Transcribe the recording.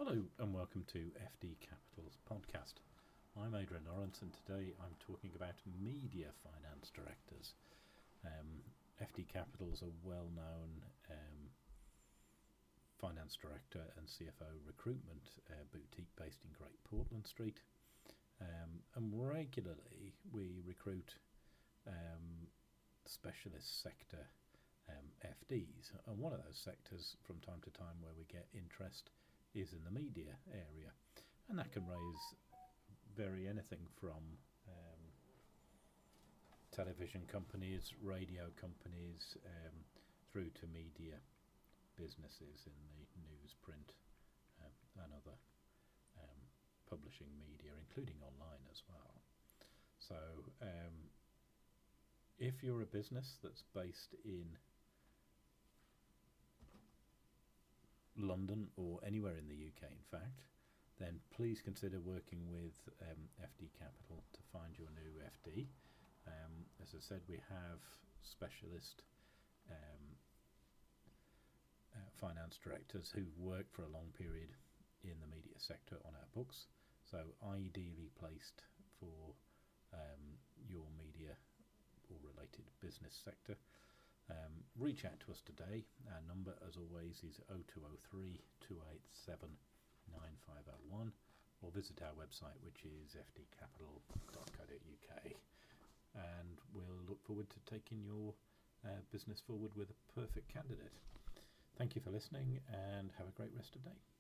Hello and welcome to FD Capital's podcast. I'm Adrian Lawrence and today I'm talking about media finance directors. FD Capital is a well-known finance director and CFO recruitment boutique based in Great Portland Street. And regularly we recruit specialist sector FDs, and one of those sectors from time to time where we get interest is in the media area, and that can vary anything from television companies, radio companies, through to media businesses in the newsprint and other publishing media, including online as well. So if you're a business that's based in London or anywhere in the UK, in fact, then please consider working with FD Capital to find your new FD. As I said, we have specialist finance directors who've worked for a long period in the media sector on our books, so ideally placed for your media or related business sector. Reach out to us today. Our number, as always, is 0203 287 9501, or visit our website, which is fdcapital.co.uk, and we'll look forward to taking your business forward with a perfect candidate. Thank you for listening and have a great rest of the day.